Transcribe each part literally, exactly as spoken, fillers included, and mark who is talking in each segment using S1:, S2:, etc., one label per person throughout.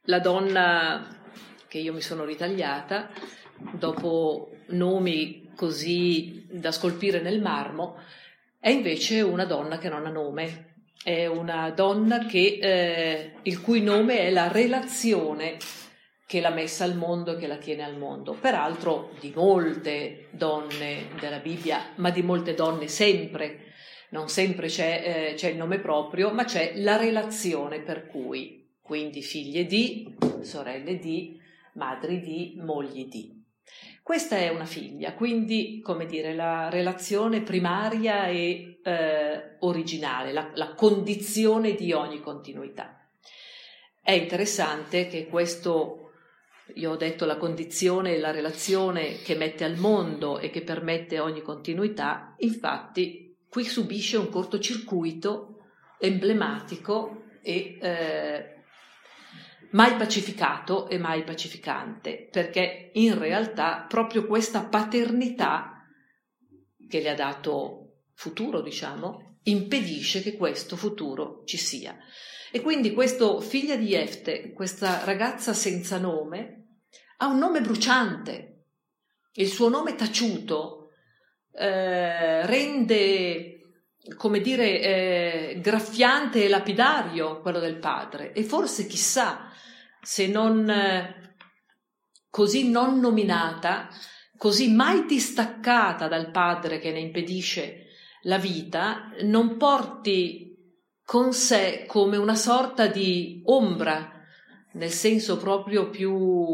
S1: la donna che io mi sono ritagliata, dopo nomi così da scolpire nel marmo, è invece una donna che non ha nome. È una donna che, eh, il cui nome è la relazione che l'ha messa al mondo e che la tiene al mondo. Peraltro di molte donne della Bibbia, ma di molte donne sempre, non sempre c'è, eh, c'è il nome proprio, ma c'è la relazione per cui, quindi figlie di, sorelle di, madri di, mogli di. Questa è una figlia, quindi, come dire, la relazione primaria e eh, originale, la, la condizione di ogni continuità. È interessante che questo, io ho detto la condizione e la relazione che mette al mondo e che permette ogni continuità, infatti qui subisce un cortocircuito emblematico e eh, mai pacificato e mai pacificante, perché in realtà proprio questa paternità che le ha dato futuro, diciamo, impedisce che questo futuro ci sia. E quindi questo figlia di Jefte, questa ragazza senza nome, ha un nome bruciante. Il suo nome taciuto eh, rende, come dire, eh, graffiante e lapidario quello del padre, e forse chissà se non eh, così non nominata, così mai distaccata dal padre che ne impedisce la vita, non porti con sé come una sorta di ombra, nel senso proprio più,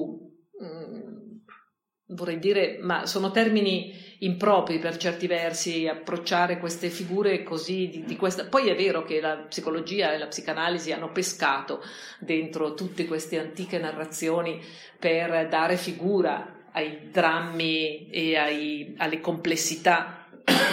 S1: mh, vorrei dire, ma sono termini impropri per certi versi, approcciare queste figure così di, di questa. Poi è vero che la psicologia e la psicanalisi hanno pescato dentro tutte queste antiche narrazioni per dare figura ai drammi e ai, alle complessità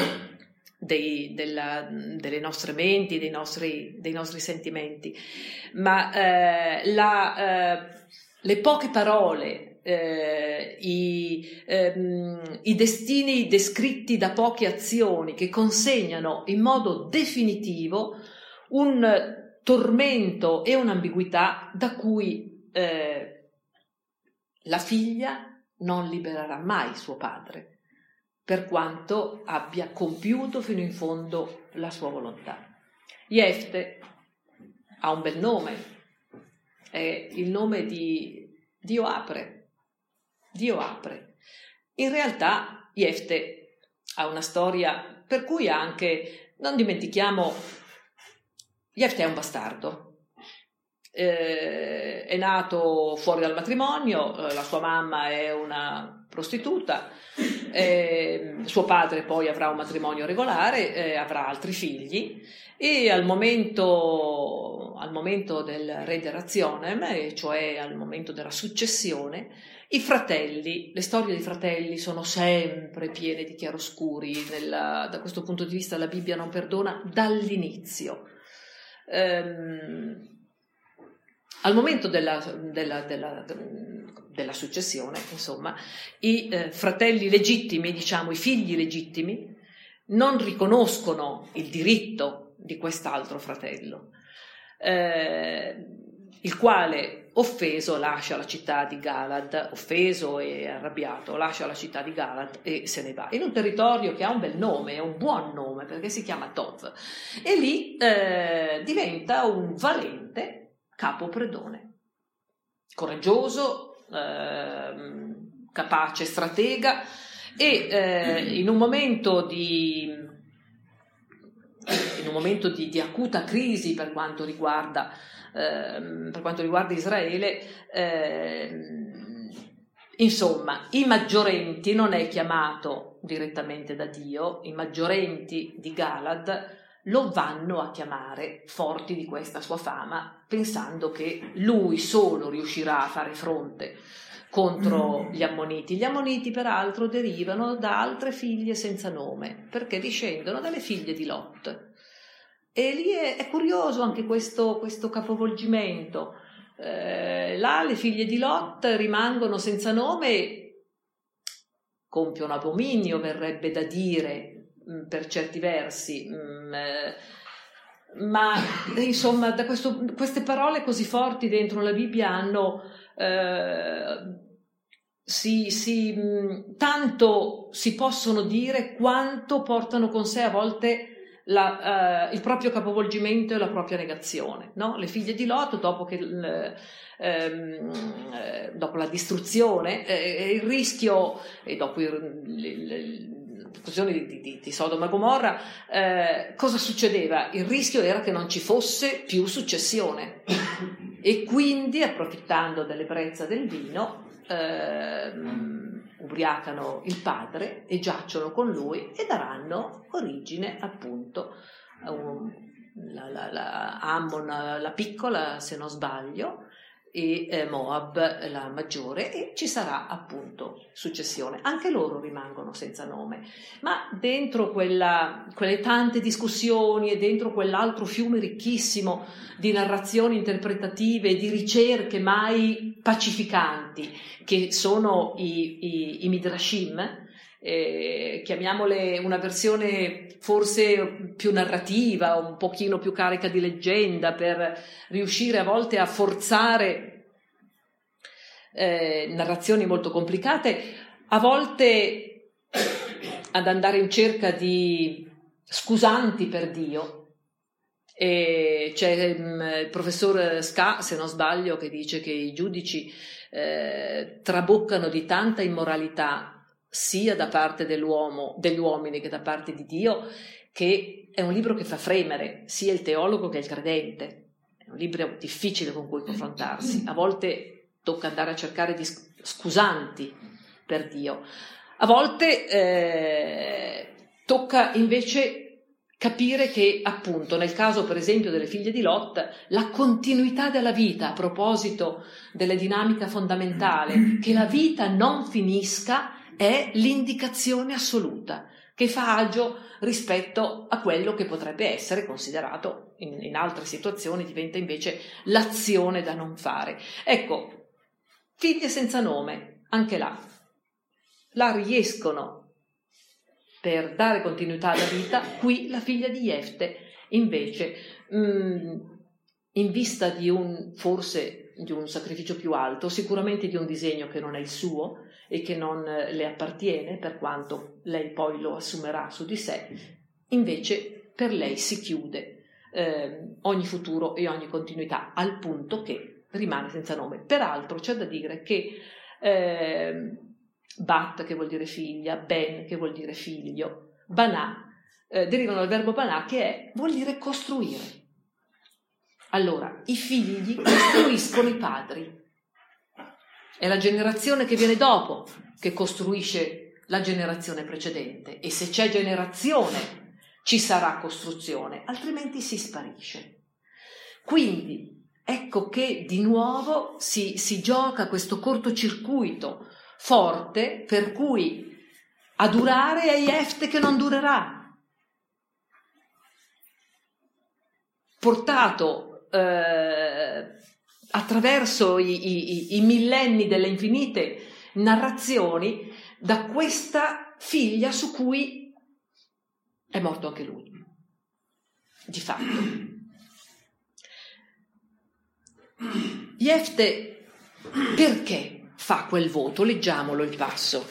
S1: dei, della, delle nostre menti, dei nostri, dei nostri sentimenti, ma eh, la, eh, le poche parole, Eh, i, ehm, i destini descritti da poche azioni che consegnano in modo definitivo un tormento e un'ambiguità da cui eh, la figlia non libererà mai suo padre, per quanto abbia compiuto fino in fondo la sua volontà. Jefte ha un bel nome, è il nome di Dio apre. Dio apre. In realtà Jefte ha una storia per cui anche, non dimentichiamo, Jefte è un bastardo, eh, è nato fuori dal matrimonio, eh, la sua mamma è una prostituta, eh, suo padre poi avrà un matrimonio regolare, eh, avrà altri figli, e al momento, al momento del Rederationem, cioè al momento della successione, i fratelli, le storie dei fratelli sono sempre piene di chiaroscuri. Nella, da questo punto di vista la Bibbia non perdona dall'inizio. Ehm, al momento della, della, della, della successione, insomma, i eh, fratelli legittimi, diciamo i figli legittimi, non riconoscono il diritto di quest'altro fratello, eh, il quale, offeso, lascia la città di Galad, offeso e arrabbiato, lascia la città di Galad e se ne va in un territorio che ha un bel nome, è un buon nome, perché si chiama Tov, e lì eh, diventa un valente capo predone, coraggioso, eh, capace stratega, e eh, in un momento di in un momento di, di acuta crisi per quanto riguarda eh, per quanto riguarda Israele, eh, insomma, i maggiorenti, non è chiamato direttamente da Dio, i maggiorenti di Galad lo vanno a chiamare, forti di questa sua fama, pensando che lui solo riuscirà a fare fronte contro gli Ammoniti. Gli Ammoniti peraltro derivano da altre figlie senza nome, perché discendono dalle figlie di Lot. E lì è, è curioso anche questo, questo capovolgimento. Eh, là le figlie di Lot rimangono senza nome, compiono abominio, verrebbe da dire, mh, per certi versi, mh, ma insomma da questo, queste parole così forti dentro la Bibbia hanno eh, si, si, tanto si possono dire quanto portano con sé a volte la, uh, il proprio capovolgimento e la propria negazione, no? Le figlie di Lot, dopo che ehm, eh, dopo la distruzione, eh, il rischio e dopo le questioni di, di, di Sodoma e Gomorra, eh, cosa succedeva? Il rischio era che non ci fosse più successione e quindi, approfittando dell'ebbrezza del vino, ehm, ubriacano il padre e giacciono con lui e daranno origine appunto a un, la, la, la Ammon la piccola, se non sbaglio, e eh, Moab la maggiore, e ci sarà appunto successione. Anche loro rimangono senza nome, ma dentro quella, quelle tante discussioni e dentro quell'altro fiume ricchissimo di narrazioni interpretative e di ricerche mai pacificanti che sono i, i, i Midrashim, eh, chiamiamole una versione forse più narrativa, un pochino più carica di leggenda, per riuscire a volte a forzare eh, narrazioni molto complicate, a volte ad andare in cerca di scusanti per Dio. E c'è um, il professor Ska, se non sbaglio, che dice che i giudici eh, traboccano di tanta immoralità sia da parte dell'uomo, degli uomini che da parte di Dio, che è un libro che fa fremere sia il teologo che il credente. È un libro difficile con cui confrontarsi. A volte tocca andare a cercare di scusanti per Dio, a volte eh, tocca invece capire che appunto nel caso per esempio delle figlie di Lot, la continuità della vita, a proposito della dinamica fondamentale, che la vita non finisca, è l'indicazione assoluta che fa agio rispetto a quello che potrebbe essere considerato in, in altre situazioni, diventa invece l'azione da non fare. Ecco, figlie senza nome, anche là la riescono per dare continuità alla vita. Qui la figlia di Jefte invece mh, in vista di un forse di un sacrificio più alto, sicuramente di un disegno che non è il suo e che non le appartiene, per quanto lei poi lo assumerà su di sé, invece per lei si chiude eh, ogni futuro e ogni continuità, al punto che rimane senza nome. Peraltro c'è da dire che eh, Bat, che vuol dire figlia, Ben, che vuol dire figlio, Banà, eh, derivano dal verbo Banà, che è, vuol dire costruire. Allora, i figli costruiscono i padri. È la generazione che viene dopo che costruisce la generazione precedente, e se c'è generazione ci sarà costruzione, altrimenti si sparisce. Quindi ecco che di nuovo si, si gioca questo cortocircuito forte, per cui a durare è Jefte che non durerà, portato eh, attraverso i, i, i millenni delle infinite narrazioni da questa figlia su cui è morto anche lui, di fatto. Jefte perché fa quel voto? Leggiamolo il passo.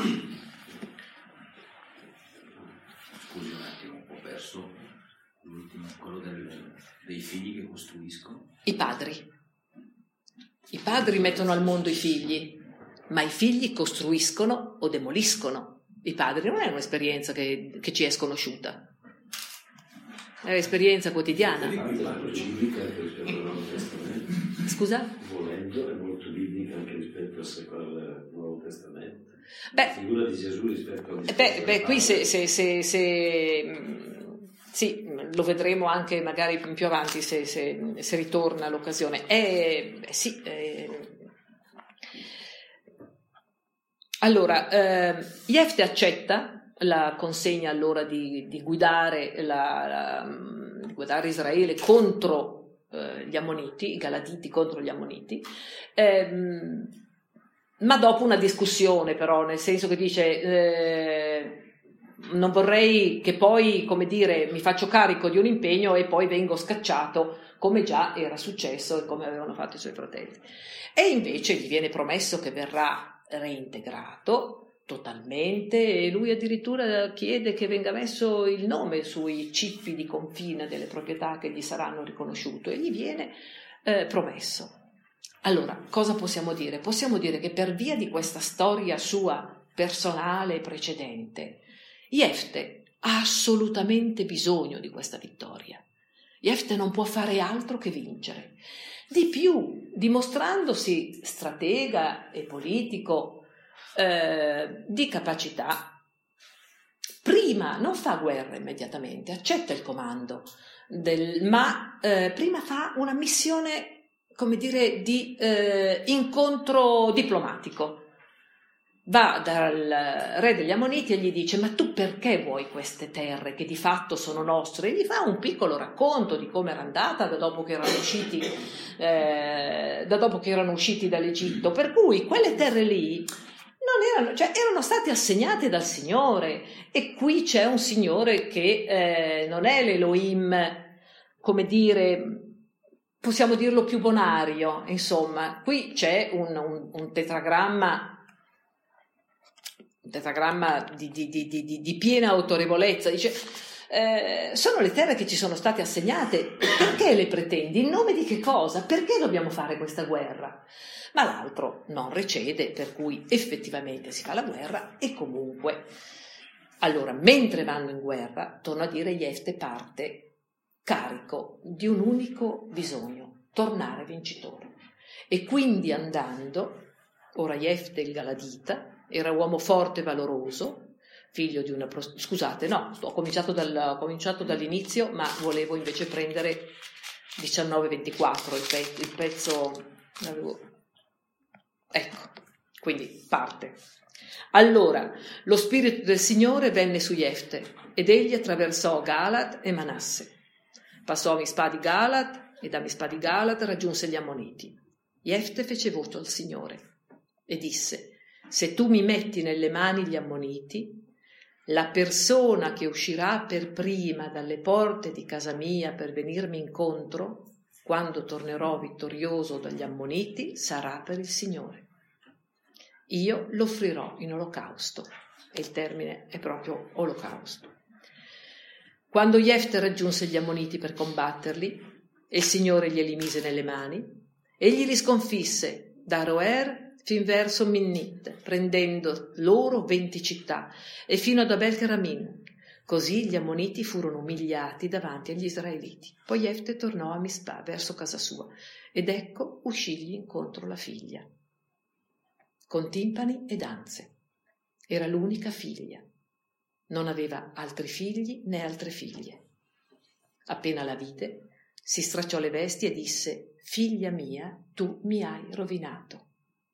S2: Scusi un attimo, ho perso l'ultimo, quello del, dei figli che costruiscono.
S1: I padri. I padri mettono al mondo i figli, ma i figli costruiscono o demoliscono. I padri non è un'esperienza che, che ci è sconosciuta, è un'esperienza quotidiana.
S3: È molto biblica anche rispetto al Nuovo Testamento.
S1: Scusa?
S3: Volendo, è molto biblica anche rispetto al Nuovo Testamento.
S1: Beh,
S3: la figura di Gesù rispetto al
S1: beh, beh qui se, se, se, se sì, lo vedremo anche magari più avanti se, se, se ritorna l'occasione. Eh, eh, sì, eh. Allora, eh, Jefte accetta la consegna allora di, di guidare la, la, di guidare Israele contro eh, gli Ammoniti, i Galaditi contro gli Ammoniti, eh, ma dopo una discussione, però, nel senso che dice eh, non vorrei che poi, come dire, mi faccio carico di un impegno e poi vengo scacciato, come già era successo e come avevano fatto i suoi fratelli. E invece gli viene promesso che verrà reintegrato totalmente, e lui addirittura chiede che venga messo il nome sui cippi di confine delle proprietà che gli saranno riconosciute, e gli viene eh, promesso. Allora, cosa possiamo dire? Possiamo dire che per via di questa storia sua personale e precedente, Jefte ha assolutamente bisogno di questa vittoria. Jefte non può fare altro che vincere. Di più, dimostrandosi stratega e politico Eh, di capacità, prima non fa guerra immediatamente, accetta il comando, del, ma eh, prima fa una missione, come dire, di eh, incontro diplomatico. Va dal re degli Ammoniti e gli dice: ma tu perché vuoi queste terre che di fatto sono nostre? E gli fa un piccolo racconto di come era andata da dopo che erano usciti eh, da dopo che erano usciti dall'Egitto, per cui quelle terre lì non erano, cioè erano state assegnate dal Signore, e qui c'è un Signore che eh, non è l'Elohim, come dire, possiamo dirlo più bonario, insomma, qui c'è un, un, un tetragramma un tetragramma di, di, di, di, di piena autorevolezza. Dice: eh, sono le terre che ci sono state assegnate, perché le pretendi? In nome di che cosa? Perché dobbiamo fare questa guerra? Ma l'altro non recede, per cui effettivamente si fa la guerra. E comunque, allora, mentre vanno in guerra, torno a dire, Jefte parte carico di un unico bisogno: tornare vincitore. E quindi andando, ora Jefte il Galadita era uomo forte e valoroso, figlio di una prost- scusate no, ho cominciato, dal, ho cominciato dall'inizio, ma volevo invece prendere diciannove ventiquattro, il, pe- il pezzo l'avevo... ecco, quindi parte. Allora lo spirito del Signore venne su Jefte, ed egli attraversò Galad e Manasse, passò a Mispah di Galad, e da Mispah di Galad raggiunse gli Ammoniti. Jefte fece voto al Signore e disse: se tu mi metti nelle mani gli Ammoniti, la persona che uscirà per prima dalle porte di casa mia per venirmi incontro, quando tornerò vittorioso dagli Ammoniti, sarà per il Signore. Io l'offrirò in olocausto, e il termine è proprio olocausto. Quando Jefte raggiunse gli Ammoniti per combatterli, e il Signore glieli mise nelle mani, egli li sconfisse da Aroer fin verso Minnit, prendendo loro venti città, e fino ad Abel Keramin. Così gli Ammoniti furono umiliati davanti agli Israeliti. Poi Jefte tornò a Mispah verso casa sua, ed ecco uscigli incontro la figlia, con timpani e danze. Era l'unica figlia, non aveva altri figli né altre figlie. Appena la vide, si stracciò le vesti e disse: figlia mia, tu mi hai rovinato.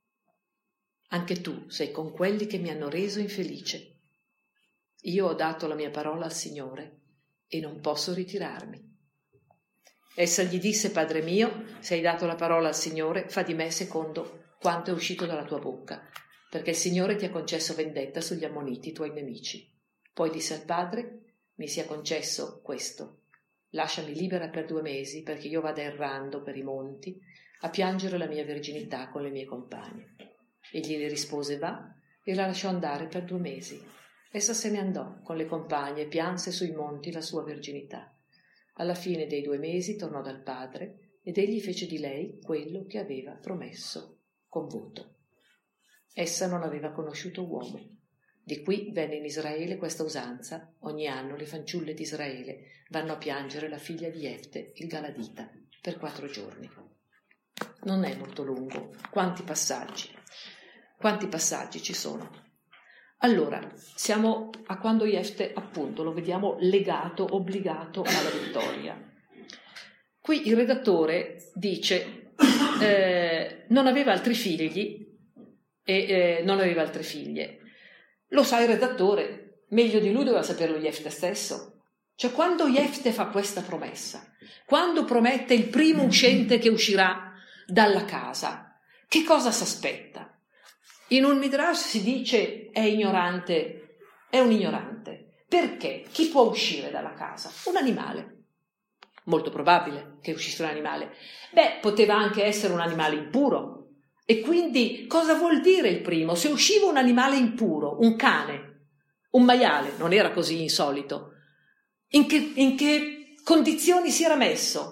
S1: Anche tu sei con quelli che mi hanno reso infelice. Io ho dato la mia parola al Signore e non posso ritirarmi. Essa gli disse: padre mio, se hai dato la parola al Signore, fa di me secondo quanto è uscito dalla tua bocca, perché il Signore ti ha concesso vendetta sugli Ammoniti, tuoi nemici. Poi disse al padre: mi sia concesso questo, lasciami libera per due mesi, perché io vada errando per i monti a piangere la mia verginità con le mie compagne. Egli le rispose: va, e la lasciò andare per due mesi. Essa se ne andò con le compagne e pianse sui monti la sua verginità. Alla fine dei due mesi tornò dal padre, ed egli fece di lei quello che aveva promesso con voto. Essa non aveva conosciuto uomo. Di qui venne in Israele questa usanza: ogni anno le fanciulle di Israele vanno a piangere la figlia di Jefte, il Galadita, per quattro giorni. Non è molto lungo. Quanti passaggi? Quanti passaggi ci sono? Allora, siamo a quando Jefte, appunto, lo vediamo legato, obbligato alla vittoria. Qui il redattore dice eh, non aveva altri figli e eh, non aveva altre figlie. Lo sa il redattore, meglio di lui doveva saperlo Jefte stesso. Cioè, quando Jefte fa questa promessa, quando promette il primo uscente che uscirà dalla casa, che cosa si aspetta? In un Midrash si dice è ignorante, è un ignorante. Perché? Chi può uscire dalla casa? Un animale. Molto probabile che uscisse un animale. Beh, poteva anche essere un animale impuro. E quindi cosa vuol dire il primo? Se usciva un animale impuro, un cane, un maiale, non era così insolito, in che, in che condizioni si era messo?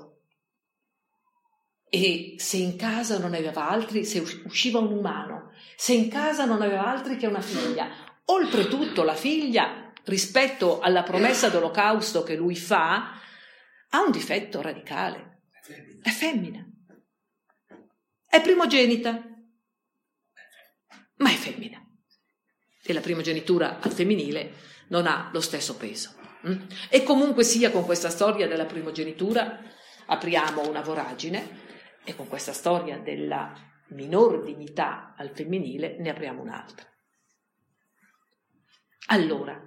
S1: E se in casa non aveva altri, se usciva un umano, se in casa non aveva altri che una figlia, oltretutto la figlia, rispetto alla promessa d'olocausto che lui fa, ha un difetto radicale. È femmina. È primogenita, ma è femmina. E la primogenitura al femminile non ha lo stesso peso. E comunque sia, con questa storia della primogenitura apriamo una voragine, e con questa storia della minor dignità al femminile ne apriamo un'altra. Allora,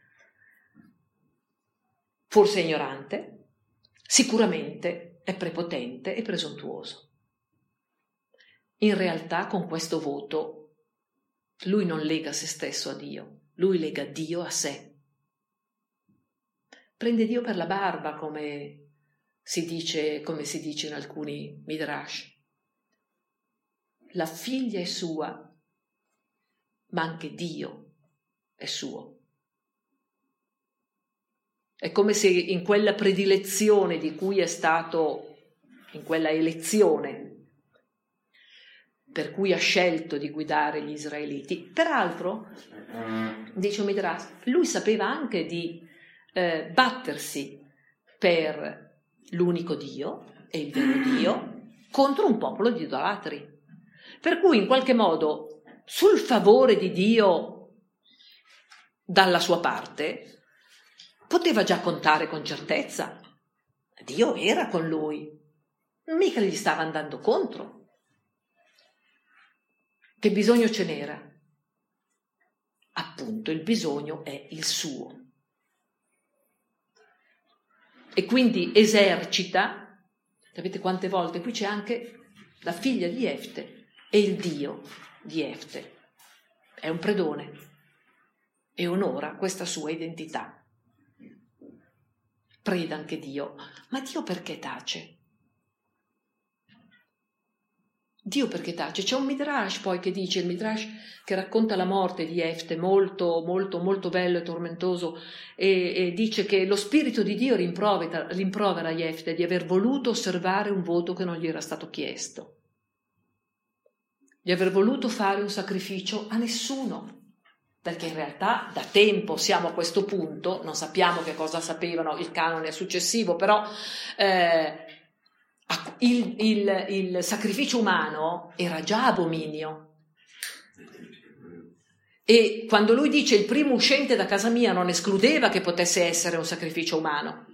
S1: forse è ignorante, sicuramente è prepotente e presuntuoso. In realtà con questo voto lui non lega se stesso a Dio, lui lega Dio a sé. Prende Dio per la barba, come si dice, come si dice in alcuni midrash. La figlia è sua, ma anche Dio è suo. È come se in quella predilezione di cui è stato, in quella elezione per cui ha scelto di guidare gli israeliti, peraltro, dice Midrash, lui sapeva anche di eh, battersi per l'unico Dio e il vero Dio contro un popolo di idolatri. Per cui in qualche modo sul favore di Dio dalla sua parte poteva già contare con certezza. Dio era con lui, mica gli stava andando contro. Che bisogno ce n'era? Appunto, il bisogno è il suo. E quindi esercita, sapete quante volte? Qui c'è anche la figlia di Jefte e il Dio di Jefte. È un predone e onora questa sua identità. Preda anche Dio. Ma Dio perché tace? Dio perché tace? C'è un midrash poi che dice, il midrash che racconta la morte di Jefte, molto, molto, molto bello e tormentoso, e, e dice che lo spirito di Dio rimprovera, rimprovera Jefte di aver voluto osservare un voto che non gli era stato chiesto, di aver voluto fare un sacrificio a nessuno, perché in realtà da tempo siamo a questo punto, non sappiamo che cosa sapevano, il canone successivo, però eh, Il, il, il sacrificio umano era già abominio. E quando lui dice il primo uscente da casa mia, non escludeva che potesse essere un sacrificio umano,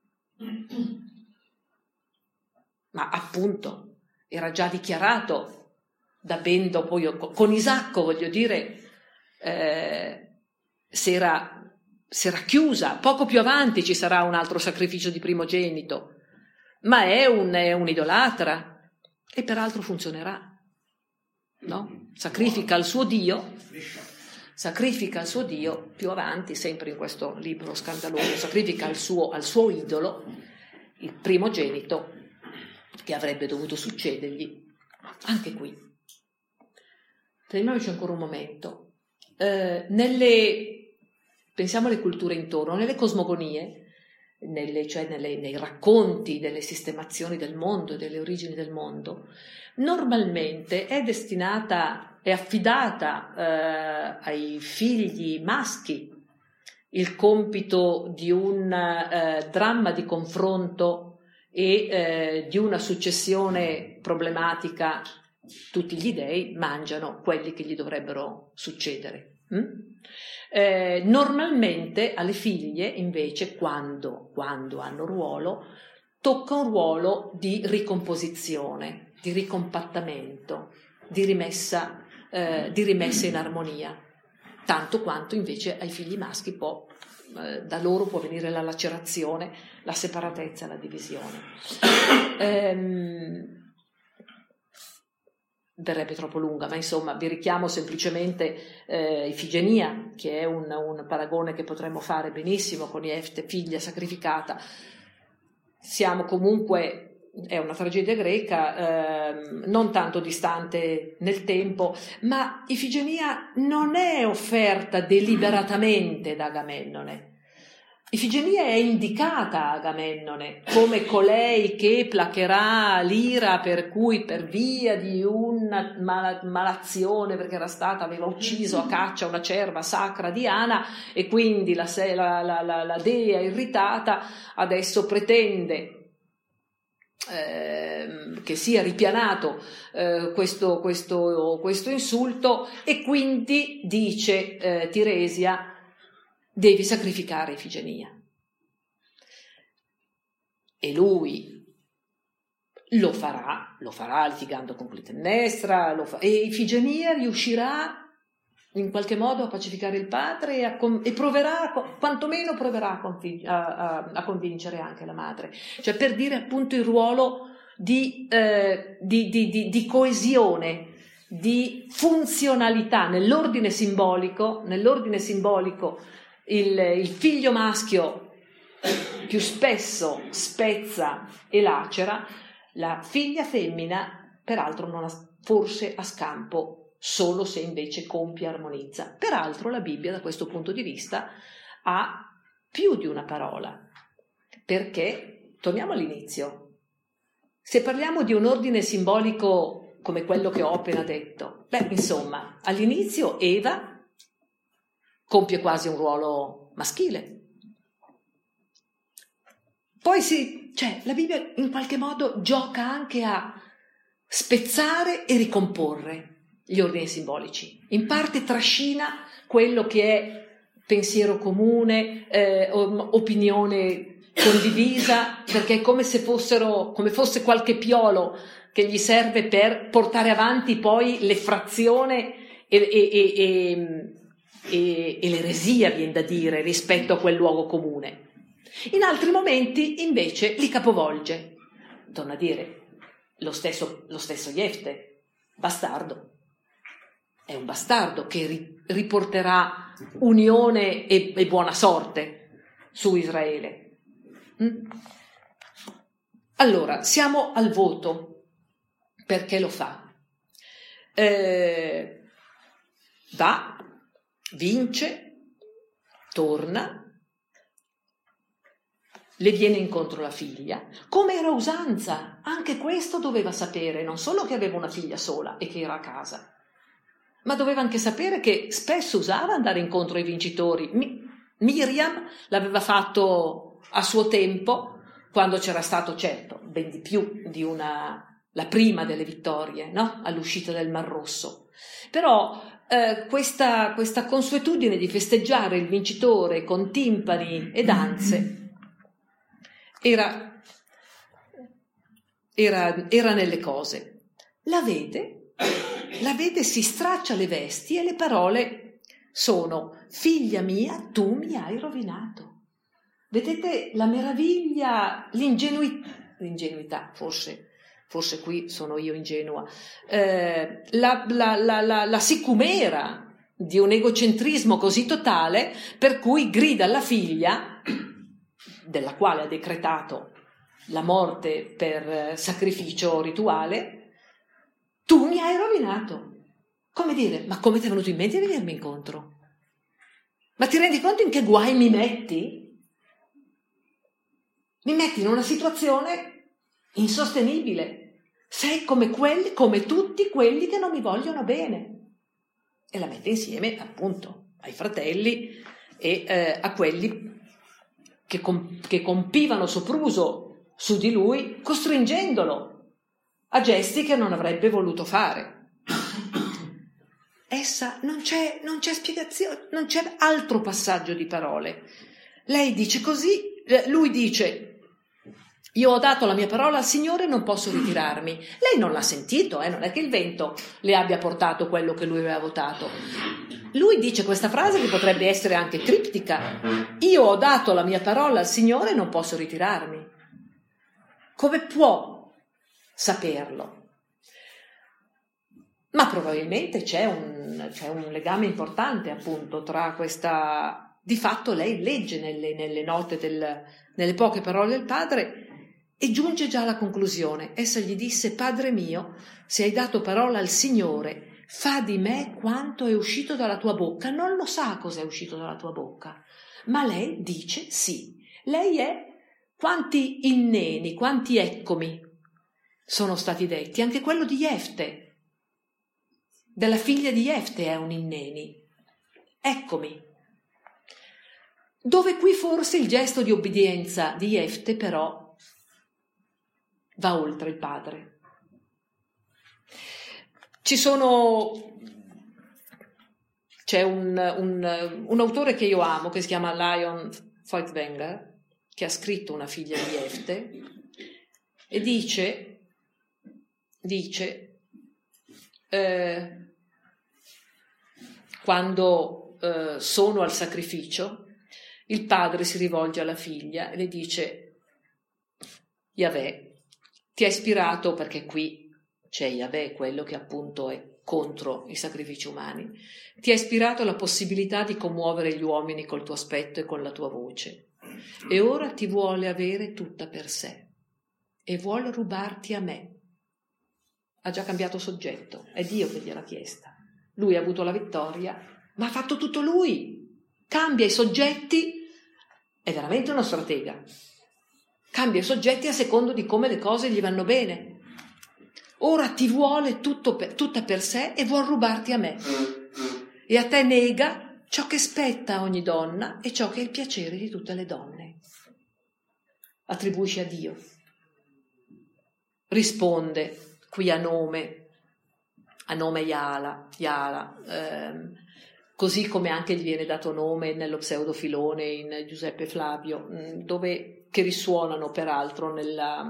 S1: ma appunto era già dichiarato da ben dopo, io, con Isacco voglio dire, eh, si era, si era chiusa. Poco più avanti ci sarà un altro sacrificio di primogenito, ma è un, è un idolatra e peraltro funzionerà, no? Sacrifica il suo Dio, sacrifica il suo Dio più avanti, sempre in questo libro scandaloso, sacrifica il suo, al suo idolo il primogenito che avrebbe dovuto succedergli. Anche qui fermiamoci ancora un momento. Eh, nelle, pensiamo alle culture intorno, nelle cosmogonie, Nelle, cioè nelle, nei racconti delle sistemazioni del mondo e delle origini del mondo, normalmente è destinata, è affidata eh, ai figli maschi il compito di un eh, dramma di confronto e eh, di una successione problematica. Tutti gli dei mangiano quelli che gli dovrebbero succedere. Mm? Eh, normalmente alle figlie invece quando, quando hanno ruolo tocca un ruolo di ricomposizione, di ricompattamento, di rimessa, eh, di rimessa in armonia, tanto quanto invece ai figli maschi può, eh, da loro può venire la lacerazione, la separatezza, la divisione. ehm, verrebbe troppo lunga, ma insomma vi richiamo semplicemente eh, Ifigenia, che è un, un paragone che potremmo fare benissimo con Jefte, figlia sacrificata. Siamo comunque, è una tragedia greca, eh, non tanto distante nel tempo, ma Ifigenia non è offerta deliberatamente da Agamennone. Ifigenia è indicata a Agamennone come colei che placherà l'ira per cui per via di una mal- malazione, perché era stata, aveva ucciso a caccia una cerva sacra Diana, e quindi la, la, la, la, la dea irritata adesso pretende eh, che sia ripianato eh, questo, questo, questo insulto, e quindi dice eh, Tiresia: devi sacrificare Ifigenia. E lui lo farà, lo farà litigando con Clitemnestra, lo fa, e Ifigenia riuscirà in qualche modo a pacificare il padre e, a, e proverà, quantomeno proverà a, a, a convincere anche la madre. Cioè, per dire appunto il ruolo di, eh, di, di, di, di coesione, di funzionalità nell'ordine simbolico, nell'ordine simbolico. Il, il figlio maschio più spesso spezza e lacera, la figlia femmina peraltro non ha, forse a scampo solo se invece compie e armonizza. Peraltro la Bibbia da questo punto di vista ha più di una parola, perché, torniamo all'inizio, se parliamo di un ordine simbolico come quello che ho appena detto, beh, insomma, all'inizio Eva compie quasi un ruolo maschile. Poi si, cioè, la Bibbia in qualche modo gioca anche a spezzare e ricomporre gli ordini simbolici. In parte trascina quello che è pensiero comune, eh, opinione condivisa, perché è come se fossero, come fosse qualche piolo che gli serve per portare avanti poi l'effrazione e, e, e, e E, e l'eresia, viene da dire, rispetto a quel luogo comune. In altri momenti invece li capovolge. Torna a dire lo stesso, lo stesso Jefte, bastardo. È un bastardo che ri, riporterà unione e, e buona sorte su Israele. Mm? Allora, siamo al voto. Perché lo fa? Eh, va, vince, torna, le viene incontro la figlia, come era usanza. Anche questo doveva sapere, non solo che aveva una figlia sola e che era a casa, ma doveva anche sapere che spesso usava andare incontro ai vincitori. Mi- Miriam l'aveva fatto a suo tempo, quando c'era stato, certo, ben di più di una, la prima delle vittorie, no? All'uscita del Mar Rosso. Però Eh, questa, questa consuetudine di festeggiare il vincitore con timpani e danze era, era, era nelle cose. La vede, la vede, si straccia le vesti e le parole sono: figlia mia, tu mi hai rovinato. Vedete la meraviglia, l'ingenuità, l'ingenuità forse, forse qui sono io ingenua, eh, la, la, la, la, la sicumera di un egocentrismo così totale per cui grida alla figlia, della quale ha decretato la morte per sacrificio rituale: tu mi hai rovinato. Come dire, ma come ti è venuto in mente di venirmi incontro? Ma ti rendi conto in che guai mi metti? Mi metti in una situazione insostenibile. Sei come quelli, come tutti quelli che non mi vogliono bene. E la mette insieme appunto ai fratelli e eh, a quelli che, com- che compivano sopruso su di lui, costringendolo a gesti che non avrebbe voluto fare. Essa non c'è, non c'è spiegazione, non c'è altro passaggio di parole. Lei dice così, lui dice: io ho dato la mia parola al Signore e non posso ritirarmi. Lei non l'ha sentito, eh? Non è che il vento le abbia portato quello che lui aveva votato. Lui dice questa frase che potrebbe essere anche criptica: io ho dato la mia parola al Signore e non posso ritirarmi. Come può saperlo? Ma probabilmente c'è un, c'è un legame importante appunto tra questa... Di fatto lei legge nelle, nelle note, del, nelle poche parole del padre e giunge già alla conclusione. Essa gli disse: Padre mio, se hai dato parola al Signore, fa di me quanto è uscito dalla tua bocca. Non lo sa cosa è uscito dalla tua bocca, ma lei dice sì. Lei è quanti inneni, quanti eccomi sono stati detti. Anche quello di Jefte, della figlia di Jefte, è un inneni. Eccomi. Dove qui forse il gesto di obbedienza di Jefte però va oltre il padre. Ci sono... C'è un, un, un autore che io amo, che si chiama Leon Feuchtwanger, che ha scritto Una figlia di Jefte, e dice, dice eh, quando eh, sono al sacrificio, il padre si rivolge alla figlia e le dice: Yahweh ti ha ispirato, perché qui c'è Yahweh, quello che appunto è contro i sacrifici umani, ti ha ispirato la possibilità di commuovere gli uomini col tuo aspetto e con la tua voce, e ora ti vuole avere tutta per sé e vuole rubarti a me. Ha già cambiato soggetto, è Dio che gliel'ha chiesta. Lui ha avuto la vittoria, ma ha fatto tutto lui. Cambia i soggetti, è veramente uno stratega. Cambia i soggetti a secondo di come le cose gli vanno bene. Ora ti vuole tutto per, tutta per sé e vuol rubarti a me. E a te nega ciò che spetta a ogni donna e ciò che è il piacere di tutte le donne. Attribuisce a Dio. Risponde qui a nome, a nome Iala, Iala, ehm, così come anche gli viene dato nome nello Pseudofilone in Giuseppe Flavio, dove, che risuonano peraltro nella,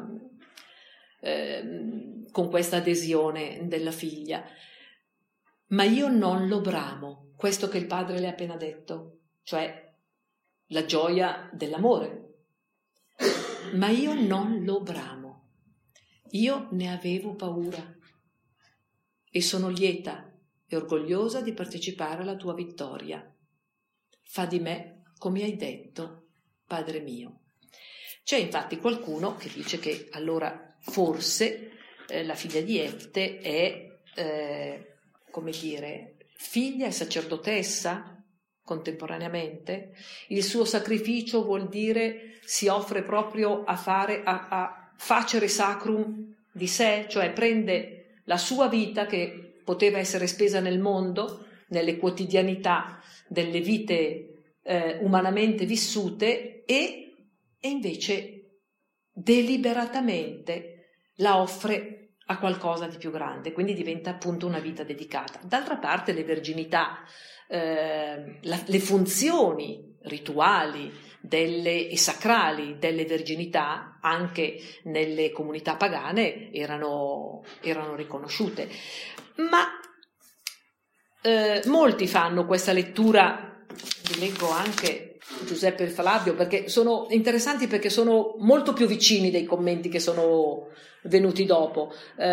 S1: eh, con questa adesione della figlia. Ma io non lo bramo, questo che il padre le ha appena detto, cioè la gioia dell'amore. Ma io non lo bramo, io ne avevo paura e sono lieta e orgogliosa di partecipare alla tua vittoria. Fa di me come hai detto, Padre mio. C'è infatti qualcuno che dice che allora forse eh, la figlia di Jefte è, eh, come dire, figlia e sacerdotessa contemporaneamente. Il suo sacrificio vuol dire si offre proprio a fare, a, a facere sacrum di sé, cioè prende la sua vita che poteva essere spesa nel mondo, nelle quotidianità delle vite eh, umanamente vissute e, e invece deliberatamente la offre a qualcosa di più grande, quindi diventa appunto una vita dedicata. D'altra parte le verginità, eh, la, le funzioni rituali delle, e sacrali delle verginità anche nelle comunità pagane erano, erano riconosciute. Ma eh, molti fanno questa lettura, vi leggo anche Giuseppe Flavio, perché sono interessanti, perché sono molto più vicini dei commenti che sono venuti dopo.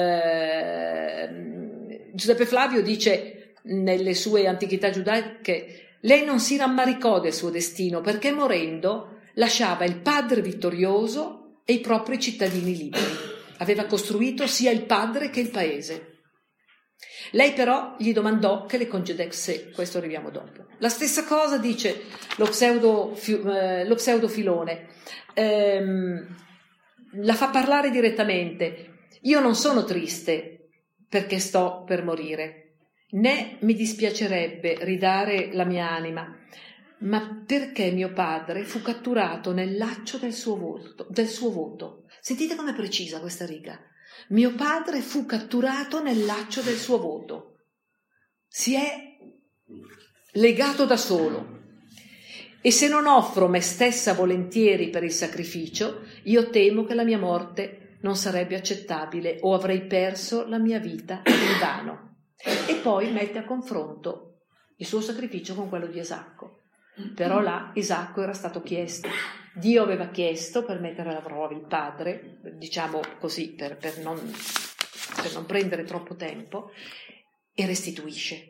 S1: Eh, Giuseppe Flavio dice nelle sue Antichità giudaiche: lei non si rammaricò del suo destino perché morendo lasciava il padre vittorioso e i propri cittadini liberi. Aveva costruito sia il padre che il paese. Lei però gli domandò che le concedesse, questo arriviamo dopo. La stessa cosa dice lo, pseudo, eh, lo pseudofilone, ehm, la fa parlare direttamente. Io non sono triste perché sto per morire, né mi dispiacerebbe ridare la mia anima, ma perché mio padre fu catturato nel laccio del suo voto. Del suo voto. Sentite com'è precisa questa riga. Mio padre fu catturato nel laccio del suo voto. Si è legato da solo. E se non offro me stessa volentieri per il sacrificio, io temo che la mia morte non sarebbe accettabile o avrei perso la mia vita invano. E poi mette a confronto il suo sacrificio con quello di Isacco. Però là Isacco era stato chiesto. Dio aveva chiesto per mettere alla prova il padre, diciamo così, per, per, non, per non prendere troppo tempo, e restituisce.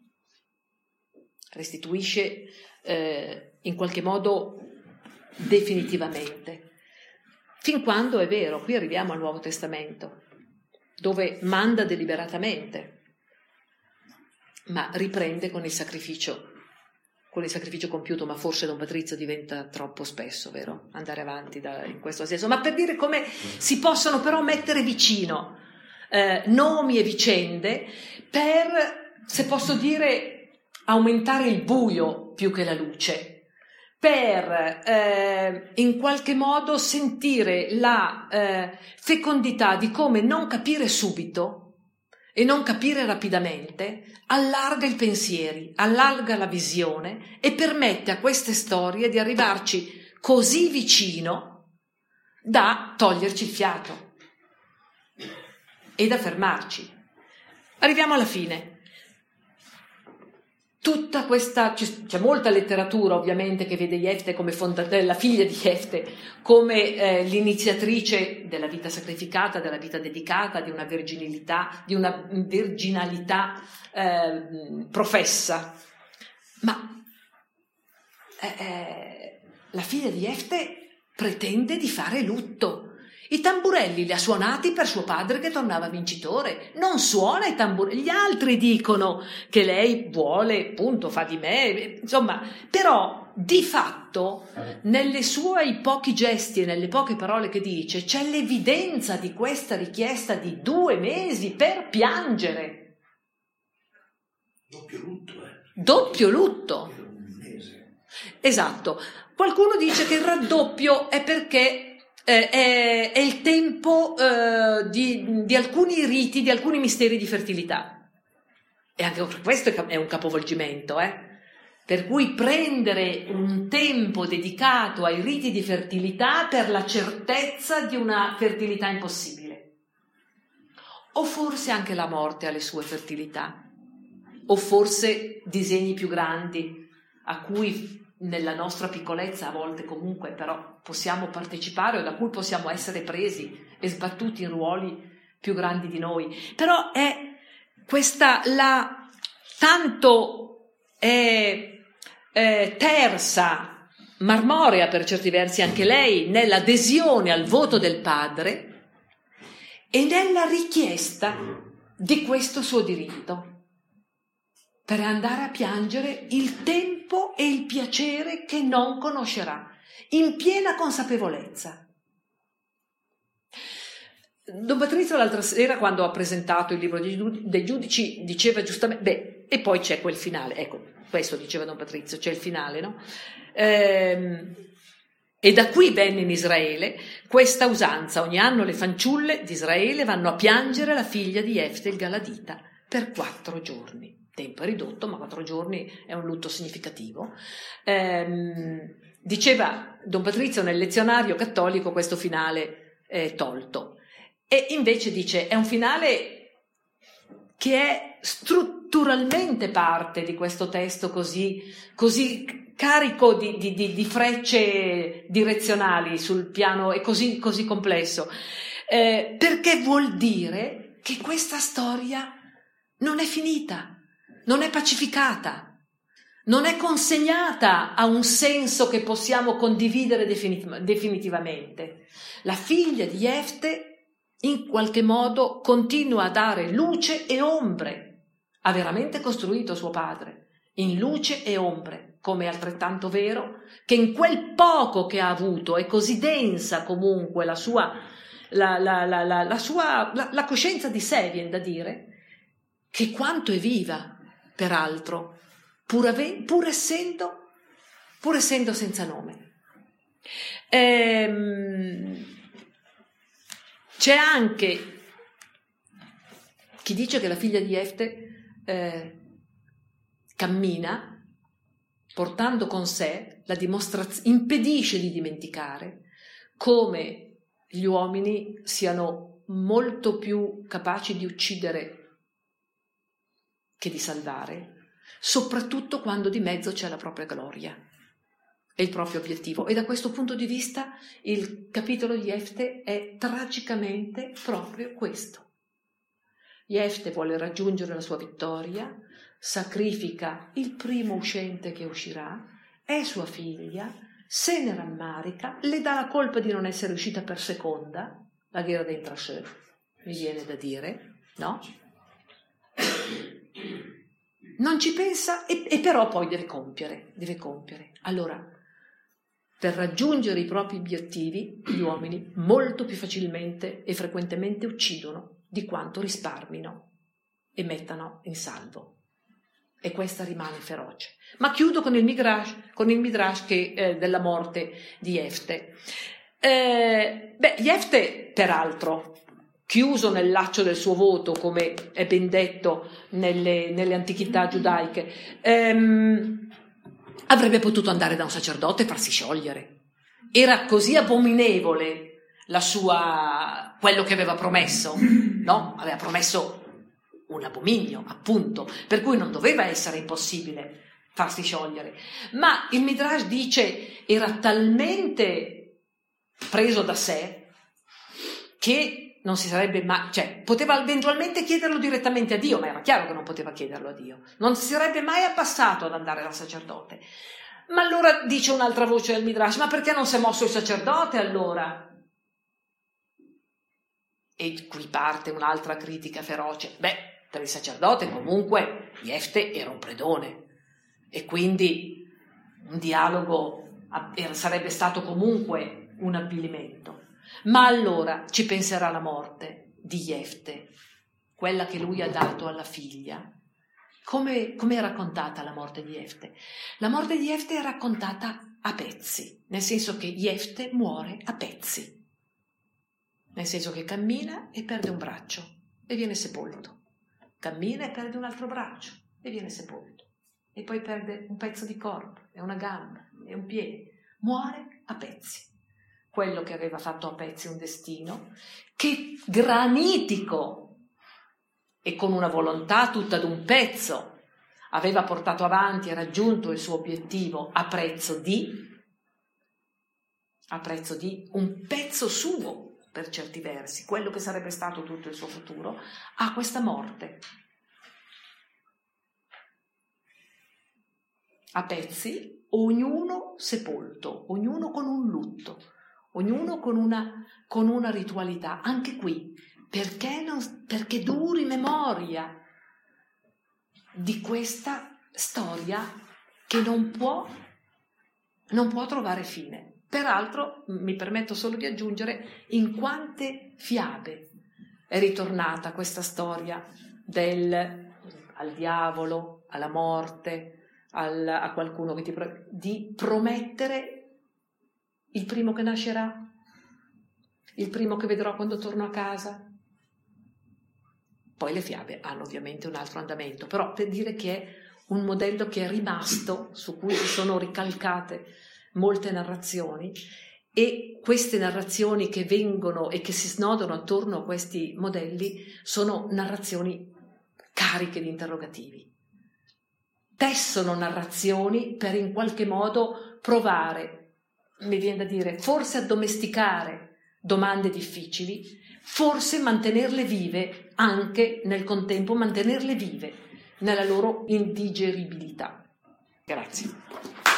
S1: Restituisce eh, in qualche modo definitivamente. Fin quando è vero, qui arriviamo al Nuovo Testamento, dove manda deliberatamente, ma riprende con il sacrificio, con il sacrificio compiuto, ma forse Don Patrizio diventa troppo spesso, vero? Andare avanti da, in questo senso, ma per dire come si possono però mettere vicino eh, nomi e vicende per, se posso dire, aumentare il buio più che la luce, per eh, in qualche modo sentire la eh, fecondità di come non capire subito e non capire rapidamente allarga i pensieri, allarga la visione e permette a queste storie di arrivarci così vicino da toglierci il fiato e da fermarci. Arriviamo alla fine. Tutta questa, c'è molta letteratura ovviamente che vede Jefte come fonda, la figlia di Jefte come eh, l'iniziatrice della vita sacrificata, della vita dedicata, di una virginalità, di una virginalità eh, professa. Ma eh, eh, la figlia di Jefte pretende di fare lutto. I tamburelli li ha suonati per suo padre che tornava vincitore. Non suona i tamburelli. Gli altri dicono che lei vuole, appunto, fa di me. Insomma, però, di fatto, nelle suoi pochi gesti e nelle poche parole che dice, c'è l'evidenza di questa richiesta di due mesi per piangere.
S3: Doppio lutto, eh.
S1: Doppio lutto.
S3: Un mese.
S1: Esatto. Qualcuno dice che il raddoppio è perché Eh, è, è il tempo eh, di, di alcuni riti, di alcuni misteri di fertilità. E anche questo è un capovolgimento, eh? Per cui prendere un tempo dedicato ai riti di fertilità per la certezza di una fertilità impossibile. O forse anche la morte ha le sue fertilità, o forse disegni più grandi a cui nella nostra piccolezza a volte comunque però possiamo partecipare o da cui possiamo essere presi e sbattuti in ruoli più grandi di noi. Però è questa la tanto è, è tersa, marmorea per certi versi anche lei, nell'adesione al voto del padre e nella richiesta di questo suo diritto, per andare a piangere il tempo e il piacere che non conoscerà, in piena consapevolezza. Don Patrizio l'altra sera, quando ha presentato il libro dei giudici, diceva giustamente, beh, e poi c'è quel finale, ecco, questo diceva Don Patrizio, c'è il finale, no? Ehm, e da qui venne in Israele questa usanza, ogni anno le fanciulle di Israele vanno a piangere la figlia di Jefte il Galadita per quattro giorni. Tempo è ridotto, ma quattro giorni è un lutto significativo. Ehm, diceva Don Patrizio nel lezionario cattolico questo finale è tolto, e invece dice è un finale che è strutturalmente parte di questo testo così, così carico di, di, di, di frecce direzionali sul piano e così, così complesso, eh, perché vuol dire che questa storia non è finita, non è pacificata, non è consegnata a un senso che possiamo condividere definitiv- definitivamente. La figlia di Jefte in qualche modo continua a dare luce e ombre. Ha veramente costruito suo padre in luce e ombre, come è altrettanto vero che in quel poco che ha avuto è così densa comunque la sua, la, la, la, la, la sua la, la coscienza di sé, viene da dire, che quanto è viva, peraltro, pur, ave, pur, essendo, pur essendo senza nome. Ehm, c'è anche chi dice che la figlia di Jefte eh, cammina portando con sé la dimostrazione, impedisce di dimenticare come gli uomini siano molto più capaci di uccidere che di salvare, soprattutto quando di mezzo c'è la propria gloria e il proprio obiettivo. E da questo punto di vista il capitolo di Jefte è tragicamente proprio questo. Jefte vuole raggiungere la sua vittoria, sacrifica il primo uscente che uscirà, è sua figlia, se ne rammarica, le dà la colpa di non essere uscita per seconda, la guerra dei Tracheux, mi viene da dire, no? Non ci pensa e, e però poi deve compiere, deve compiere. Allora, per raggiungere i propri obiettivi, gli uomini molto più facilmente e frequentemente uccidono di quanto risparmino e mettano in salvo. E questa rimane feroce. Ma chiudo con il Midrash, con il Midrash che, eh, della morte di Jefte. Eh, beh, Jefte, peraltro, chiuso nel laccio del suo voto, come è ben detto nelle, nelle antichità giudaiche, ehm, avrebbe potuto andare da un sacerdote e farsi sciogliere. Era così abominevole la sua, quello che aveva promesso, no? Aveva promesso un abominio, appunto, per cui non doveva essere impossibile farsi sciogliere. Ma il Midrash dice era talmente preso da sé che non si sarebbe mai, cioè poteva eventualmente chiederlo direttamente a Dio, ma era chiaro che non poteva chiederlo a Dio, non si sarebbe mai appassato ad andare dal sacerdote. Ma allora dice un'altra voce del Midrash, ma perché non si è mosso il sacerdote allora? E qui parte un'altra critica feroce. Beh, per il sacerdote comunque Jefte era un predone e quindi un dialogo sarebbe stato comunque un avvilimento. Ma allora ci penserà la morte di Jefte, quella che lui ha dato alla figlia. Come, come è raccontata la morte di Jefte? La morte di Jefte è raccontata a pezzi, nel senso che Jefte muore a pezzi, nel senso che cammina e perde un braccio e viene sepolto, cammina e perde un altro braccio e viene sepolto, e poi perde un pezzo di corpo e una gamba e un piede, muore a pezzi. Quello che aveva fatto a pezzi un destino che granitico e con una volontà tutta d'un pezzo aveva portato avanti e raggiunto il suo obiettivo a prezzo di a prezzo di un pezzo suo, per certi versi, quello che sarebbe stato tutto il suo futuro, a questa morte. A pezzi, ognuno sepolto, ognuno con un lutto, ognuno con una, con una ritualità. Anche qui, perché, non, perché duri memoria di questa storia che non può, non può trovare fine. Peraltro, mi permetto solo di aggiungere, in quante fiabe è ritornata questa storia del al diavolo, alla morte, al, a qualcuno che ti pro- di promettere il primo che nascerà, il primo che vedrò quando torno a casa. Poi le fiabe hanno ovviamente un altro andamento, però per dire che è un modello che è rimasto, su cui si sono ricalcate molte narrazioni, e queste narrazioni che vengono e che si snodano attorno a questi modelli sono narrazioni cariche di interrogativi. Tessono narrazioni per in qualche modo provare, mi viene da dire, forse addomesticare domande difficili, forse mantenerle vive, anche nel contempo mantenerle vive nella loro indigeribilità. Grazie.